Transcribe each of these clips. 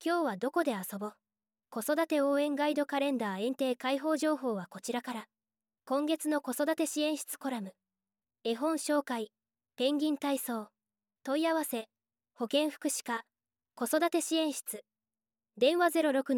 今日はどこで遊ぼう。子育て応援ガイドカレンダー園庭開放情報はこちらから。今月の子育て支援室コラム。絵本紹介。ペンギン体操。問い合わせ。保健福祉課。子育て支援室。電話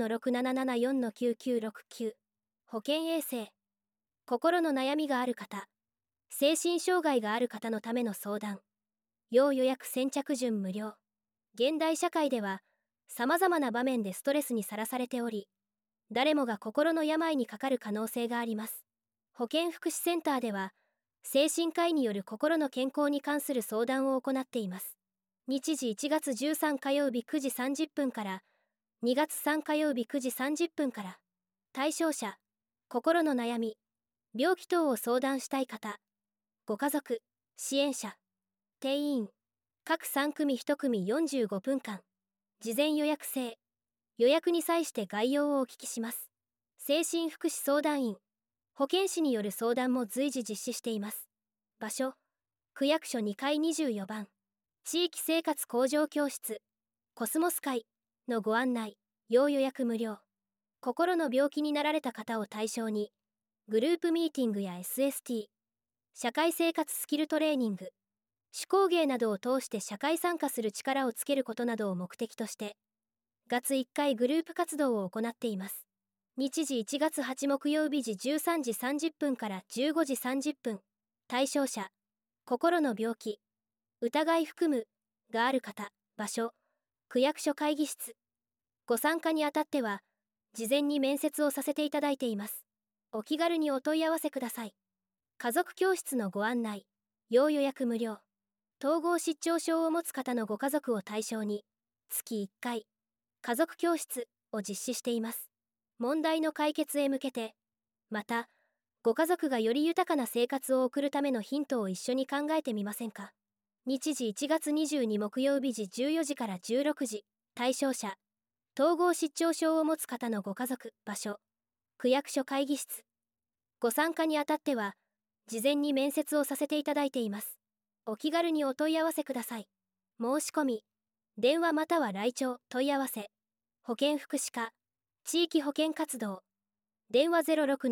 06-6774-9969。保健衛生。心の悩みがある方。精神障害がある方のための相談。要予約先着順無料。現代社会では、様々な場面でストレスにさらされており、誰もが心の病にかかる可能性があります。保健福祉センターでは、精神科医による心の健康に関する相談を行っています。日時1月13火曜日9時30分から、2月3火曜日9時30分から、対象者、心の悩み、病気等を相談したい方、ご家族、支援者、定員、各3組1組45分間、事前予約制。予約に際して概要をお聞きします。精神福祉相談員、保健師による相談も随時実施しています。場所、区役所2階24番、地域生活向上教室、コスモス会のご案内、要予約無料。心の病気になられた方を対象に、グループミーティングや SST、社会生活スキルトレーニング、手工芸などを通して社会参加する力をつけることなどを目的として、月1回グループ活動を行っています。日時1月8木曜日時13時30分から15時30分。対象者、心の病気、疑い含む、がある方、場所、区役所会議室。ご参加にあたっては、事前に面接をさせていただいています。お気軽にお問い合わせください。家族教室のご案内、要予約無料。統合失調症を持つ方のご家族を対象に、月1回、家族教室を実施しています。問題の解決へ向けて、また、ご家族がより豊かな生活を送るためのヒントを一緒に考えてみませんか。日時1月22木曜日時14時から16時。対象者、統合失調症を持つ方のご家族、場所、区役所会議室。ご参加にあたっては、事前に面接をさせていただいています。お気軽にお問い合わせください。申し込み、電話または来庁問い合わせ。保健福祉課、地域保健活動。電話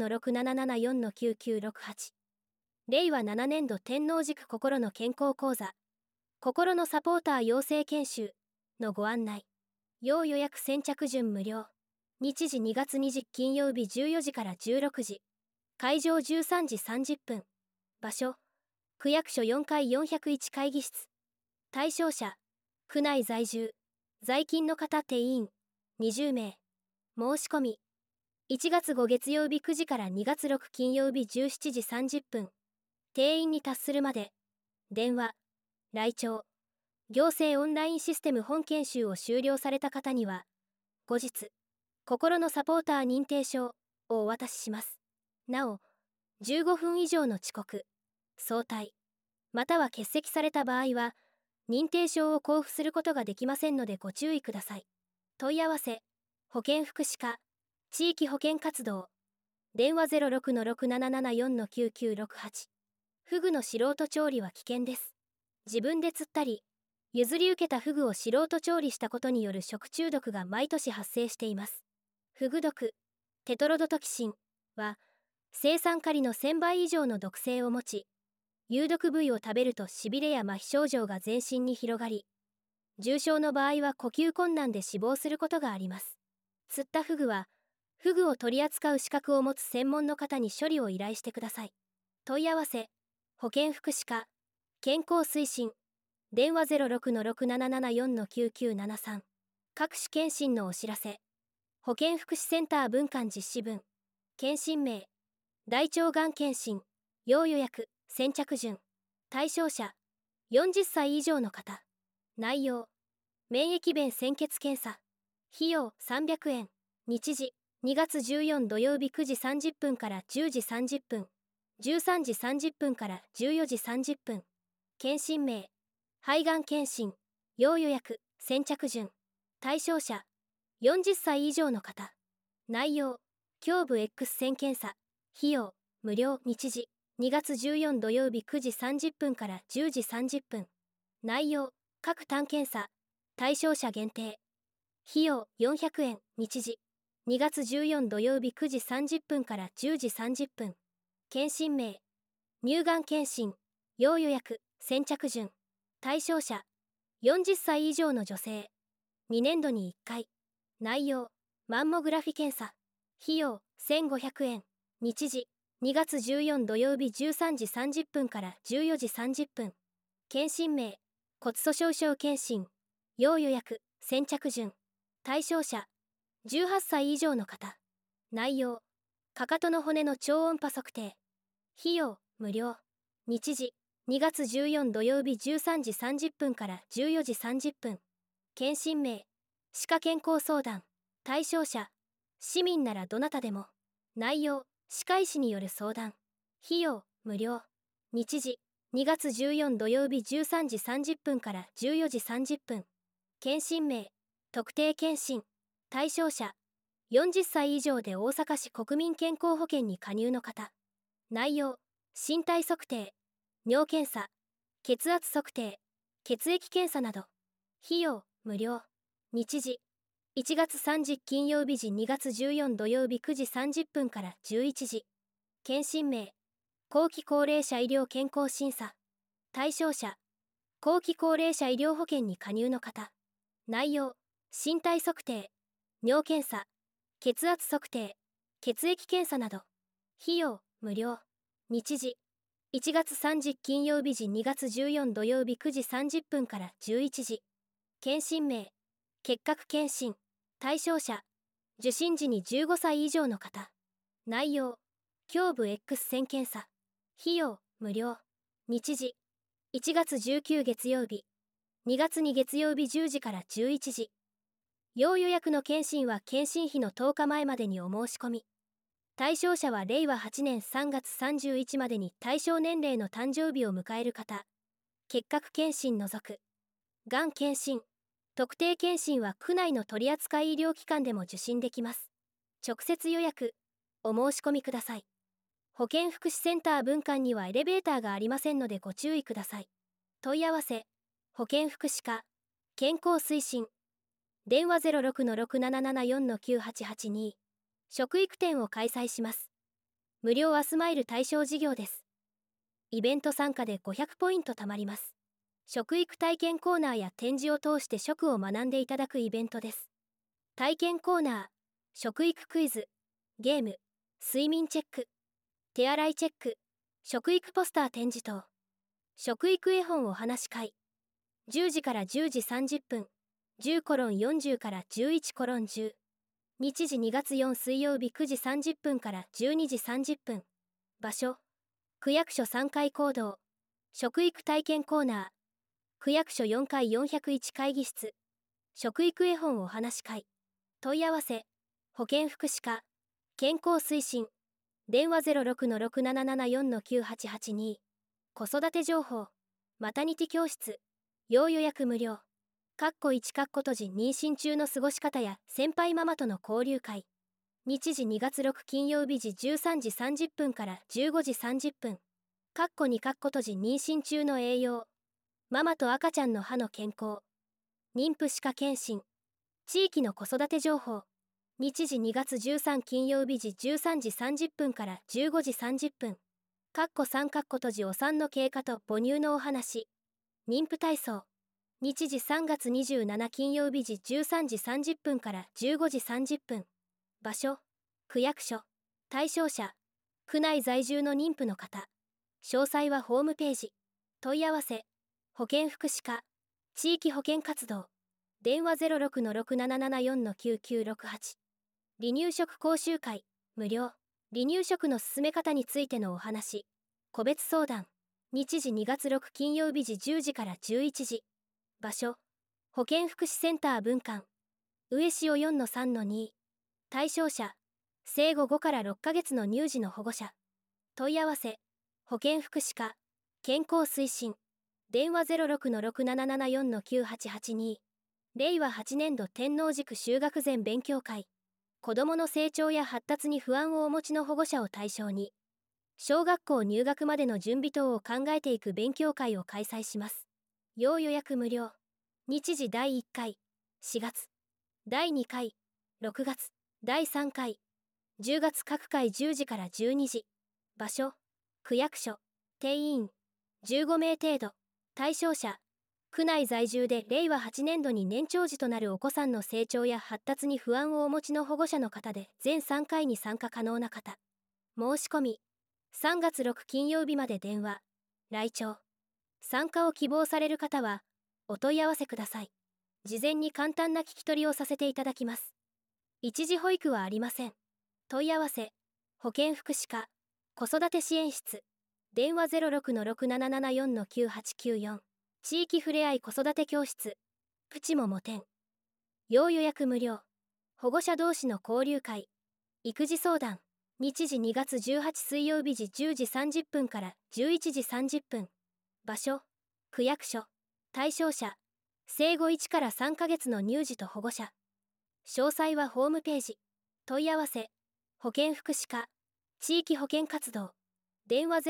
06-6774-9968。令和7年度天王寺区心の健康講座、心のサポーター養成研修のご案内。要予約先着順無料。日時2月2日金曜日14時から16時。会場13時30分。場所、区役所4階401会議室。対象者、区内在住、在勤の方定員、20名。申し込み、1月5月曜日9時から2月6金曜日17時30分。定員に達するまで、電話、来庁、行政オンラインシステム本研修を終了された方には、後日、心のサポーター認定証をお渡しします。なお、15分以上の遅刻、早退、または欠席された場合は、認定証を交付することができませんのでご注意ください。問い合わせ、保健福祉課、地域保健活動。電話 06-6774-9968。フグの素人調理は危険です。自分で釣ったり、譲り受けたフグを素人調理したことによる食中毒が毎年発生しています。フグ毒、テトロドトキシンは、青酸カリの1000倍以上の毒性を持ち、有毒部位を食べるとしびれや麻痺症状が全身に広がり、重症の場合は呼吸困難で死亡することがあります。釣ったフグは、フグを取り扱う資格を持つ専門の方に処理を依頼してください。問い合わせ、保健福祉課、健康推進。電話 06-6774-9973。各種検診のお知らせ。保健福祉センター分館実施分。検診名。大腸がん検診。要予約、先着順。対象者。40歳以上の方。内容。免疫弁潜血検査。費用300円。日時。2月14土曜日9時30分から10時30分。13時30分から14時30分。検診名。肺がん検診。要予約、先着順。対象者。40歳以上の方。内容。胸部 X 線検査。費用、無料。日時。2月14土曜日9時30分から10時30分。内容。各単検査。対象者限定。 費用400円。日時2月14土曜日9時30分から10時30分。検診名乳がん検診。要予約。先着順。対象者40歳以上の女性。2年度に1回。内容マンモグラフィ検査。費用1500円。日時2月14土曜日13時30分から14時30分。検診名骨粗しょう症検診。要予約。先着順。対象者18歳以上の方。内容かかとの骨の超音波測定。費用無料。日時2月14土曜日13時30分から14時30分。検診名歯科健康相談。対象者市民ならどなたでも。内容歯科医師による相談。費用無料。日時2月14土曜日13時30分から14時30分。検診名特定健診。対象者40歳以上で大阪市国民健康保険に加入の方。内容身体測定、尿検査、血圧測定、血液検査など。費用無料。日時1月30金曜日時2月14土曜日9時30分から11時。検診名後期高齢者医療健康審査。対象者後期高齢者医療保険に加入の方。内容身体測定、尿検査、血圧測定、血液検査など。費用無料。日時1月30金曜日時2月14土曜日9時30分から11時。検診名結核検診。対象者受診時に15歳以上の方。内容胸部 X 線検査。費用無料。日時1月19月曜日、2月に月曜日10時から11時。要予約の検診は検診日の10日前までにお申し込み。対象者は令和8年3月31日までに対象年齢の誕生日を迎える方。結核検診除く。がん検診、特定検診は区内の取扱医療機関でも受診できます。直接予約、お申し込みください。保健福祉センター分館にはエレベーターがありませんのでご注意ください。問い合わせ、保健福祉課、健康推進。電話 06-6774-9882。食育展を開催します。無料アスマイル対象事業です。イベント参加で500ポイント貯まります。食育体験コーナーや展示を通して食を学んでいただくイベントです。体験コーナー、食育クイズ、ゲーム、睡眠チェック、手洗いチェック、食育ポスター展示等。食育絵本お話会。10時から10時30分、10:40から11:10。日時2月4水曜日9時30分から12時30分。場所、区役所3階講堂。食育体験コーナー。区役所4階401会議室。食育絵本お話会。問い合わせ、保健福祉課、健康推進。電話 06-6774-9882。子育て情報、マタニティ教室、要予約無料。1閉じ妊娠中の過ごし方や先輩ママとの交流会。日時2月6金曜日時13時30分から15時30分。2閉じ妊娠中の栄養。ママと赤ちゃんの歯の健康。妊婦歯科検診。地域の子育て情報。日時2月13金曜日時13時30分から15時30分。3閉じお産の経過と母乳のお話。妊婦体操。日時3月27金曜日時13時30分から15時30分。場所、区役所。対象者、区内在住の妊婦の方。詳細はホームページ。問い合わせ、保健福祉課、地域保健活動。電話 06-6774-9968。離乳食講習会、無料。離乳食の進め方についてのお話。個別相談。日時2月6金曜日時10時から11時。場所、保健福祉センター分館。上塩 4-3-2。対象者、生後5から6ヶ月の乳児の保護者。問い合わせ、保健福祉課、健康推進。電話 06-6774-9882。令和8年度天王寺区就学前勉強会。子どもの成長や発達に不安をお持ちの保護者を対象に、小学校入学までの準備等を考えていく勉強会を開催します。要予約無料。日時第1回、4月。 第2回、6月、第3回、10月各回10時から12時。場所、区役所。定員、15名程度。対象者、区内在住で令和8年度に年長児となるお子さんの成長や発達に不安をお持ちの保護者の方で全3回に参加可能な方。申し込み、3月6金曜日まで電話、来庁。参加を希望される方は、お問い合わせください。事前に簡単な聞き取りをさせていただきます。一時保育はありません。問い合わせ、保健福祉課、子育て支援室、電話 06-6774-9894、地域ふれあい子育て教室、プチももてん。要予約無料、保護者同士の交流会、育児相談、日時2月18水曜日時10時30分から11時30分。場所、区役所。対象者、生後1から3ヶ月の乳児と保護者。詳細はホームページ。問い合わせ、保健福祉課、地域保健活動。電話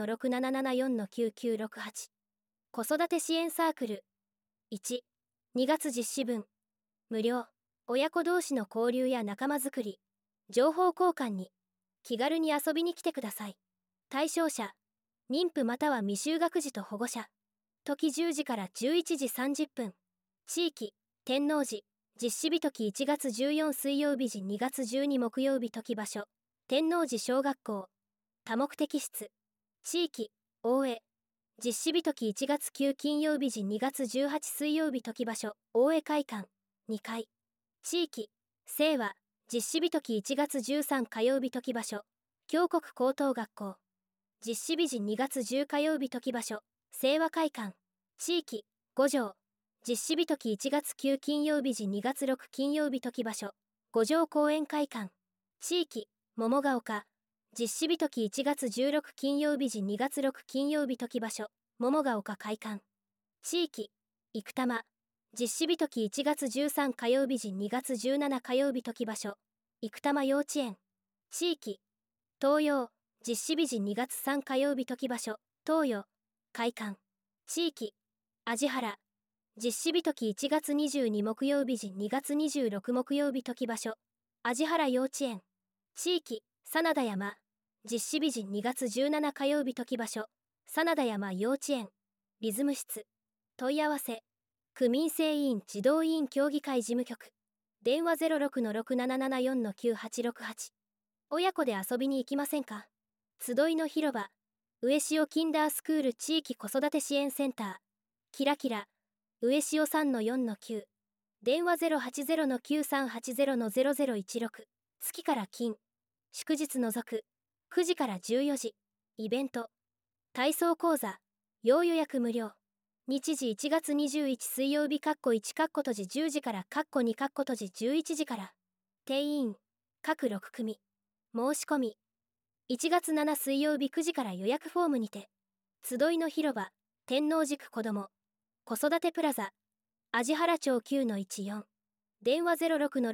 06-6774-9968。子育て支援サークル。1、2月実施分。無料。親子同士の交流や仲間づくり、情報交換に、気軽に遊びに来てください。対象者、妊婦または未就学児と保護者。時10時から11時30分。地域、天王寺。実施日時1月14水曜日時2月12木曜日時場所。天王寺小学校。多目的室。地域、大江。実施日時1月9金曜日時2月18水曜日時場所。大江会館。2階。地域、清和。実施日時1月13火曜日時場所。京国高等学校。実施日時2月10火曜日時場所。清和会館。地域、五条。実施日時1月9金曜日時2月6金曜日時場所。五条公園会館。地域、桃ヶ丘。実施日時1月16金曜日時2月6金曜日時場所。桃ヶ丘会館。地域、生玉。実施日時1月13火曜日時2月17火曜日時場所。生玉幼稚園。地域、東洋。実施日時2月3火曜日時場所。東洋会館。地域、味原。実施日時1月22木曜日時2月26木曜日時場所。味原幼稚園。地域、真田山。実施日時2月17火曜日時場所。真田山幼稚園。リズム室。問い合わせ、区民生委員児童委員協議会事務局。電話 06-6774-9868。親子で遊びに行きませんか？集いの広場。上塩キンダースクール地域子育て支援センター。キラキラ。上塩 3-4-9。電話 080-9380-0016。月から金。祝日除く。9時から14時。イベント。体操講座。要予約無料。日時1月21水曜日1閉じ10時から2閉じ11時から。定員、各6組。申し込み。1月7水曜日9時から予約フォームにて。集いの広場、天王寺区子ども。子育てプラザ。味原町 9-14。電話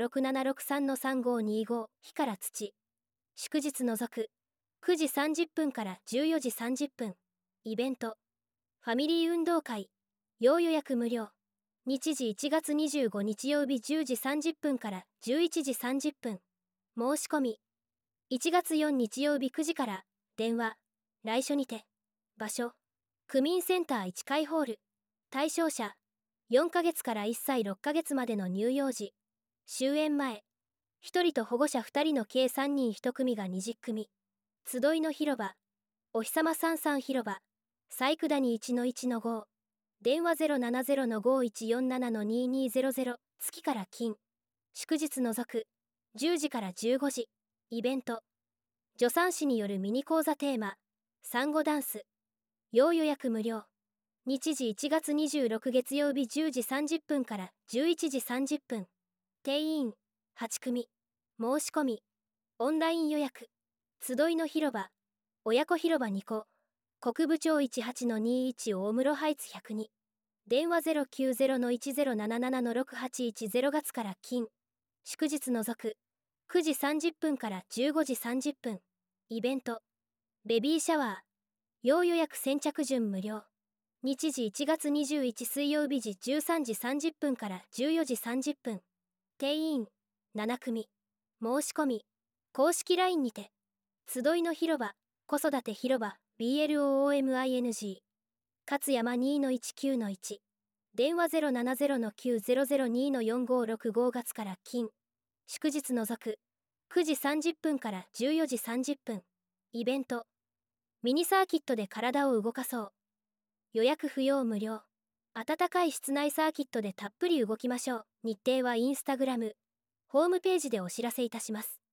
06-6763-3525。火から土。祝日除く。9時30分から14時30分。イベント。ファミリー運動会。要予約無料。日時1月25日曜日10時30分から11時30分。申し込み。1月4日曜日9時から。電話。来所にて。場所。区民センター1階ホール。対象者。4ヶ月から1歳6ヶ月までの乳幼児。終園前。1人と保護者2人の計3人1組が20組。集いの広場。お日様さんさん広場。細工谷 1-1-5。電話 070-5147-2200。月から金。祝日除く。10時から15時。イベント。助産師によるミニ講座テーマ。産後ダンス。要予約無料。日時1月26月曜日10時30分から11時30分。定員、8組。申し込み。オンライン予約。集いの広場。親子広場2個。国部町 18-21 大室ハイツ102。電話 090-1077-6810 月から金。祝日除く。9時30分から15時30分。イベント。ベビーシャワー。要予約先着順無料。日時1月21水曜日時13時30分から14時30分。 定員7組。申し込み公式 LINE にて。集いの広場子育て広場 BLOOMING 勝山 2-19-1 電話070-9002-4565月から金祝日除く9時30分から14時30分。イベントミニサーキットで体を動かそう。予約不要無料。暖かい室内サーキットでたっぷり動きましょう。日程はインスタグラムホームページでお知らせいたします。